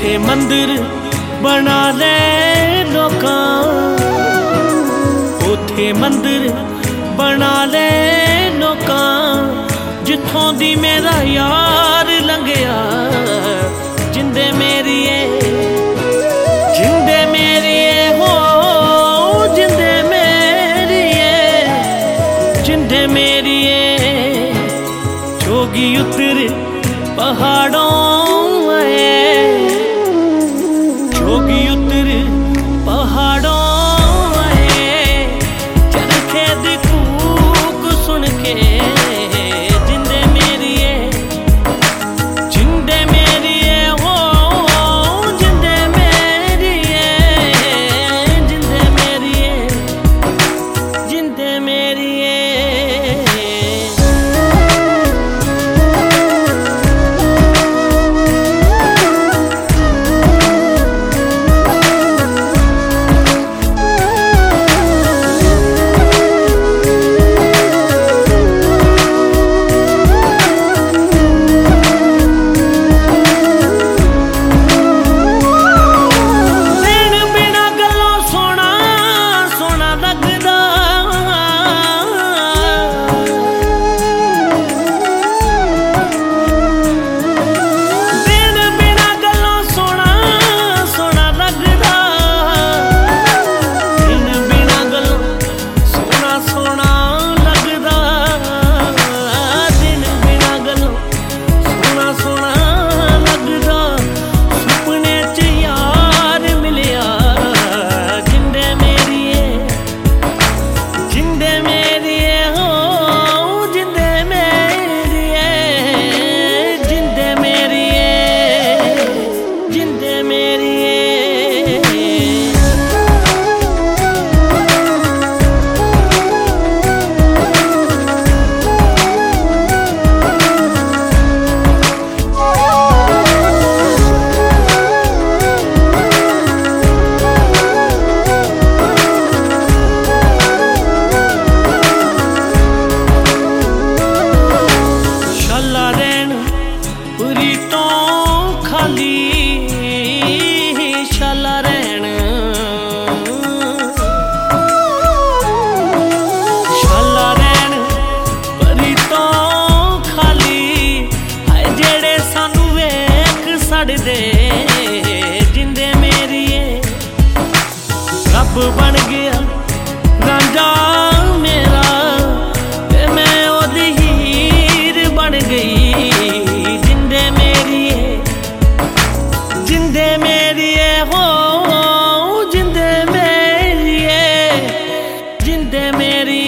ਉੱਥੇ ਮੰਦਿਰ ਬਣਾ ਲੈ ਲੋਕਾਂ, ਉੱਥੇ ਮੰਦਿਰ ਬਣਾ ਲੈ ਲੋਕਾਂ, ਜਿੱਥੋਂ ਦੀ ਮੇਰਾ ਯਾਰ ਲੰਘਿਆ। ਜਿੰਦੇ ਮੇਰੀਏ, ਜਿੰਦੇ ਮੇਰੀਏ ਹੋ, ਜਿੰਦੇ ਮੇਰੀਏ, ਜਿੰਦੇ ਮੇਰੀਏ। ਜੋਗੀ ਉਤਰ पहाड़ों आए, जोगी उतर पहाड़ों आए, चरखे दी कूक सुन के। जिंदे मेरिए, जिंदे मेरिए हो, जिंदे मेरिए, जिंदे मेरिए, जिंदे मेरिए। शाला रहन, शाला रहन परी तो खाली। हाय जेड़े सानू वेख सड़दे। जिंदे मेरिए रब बन गया रांझा मेरा, ते मैं ओदी हीर बन गई। जिंदे मेरिए, जिंदे मेरिए हो, जिंदे मेरिए, जिंदे मेरी।